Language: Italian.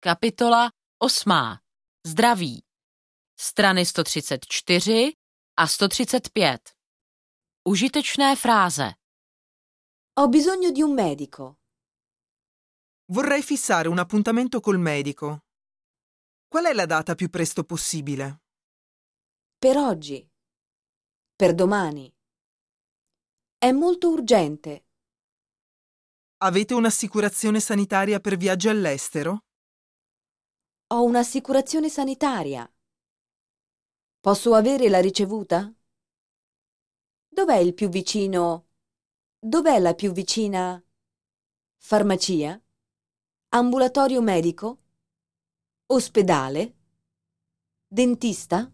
Kapitola 8. Zdraví. Strany 134 a 135. Užitečné fráze. Ho bisogno di un medico. Vorrei fissare un appuntamento col medico. Qual è la data più presto possibile? Per oggi. Per domani. È molto urgente. Avete un'assicurazione sanitaria per viaggi all'estero? Ho un'assicurazione sanitaria. Posso avere la ricevuta? Dov'è il più vicino? Dov'è la più vicina? Farmacia? Ambulatorio medico? Ospedale? Dentista?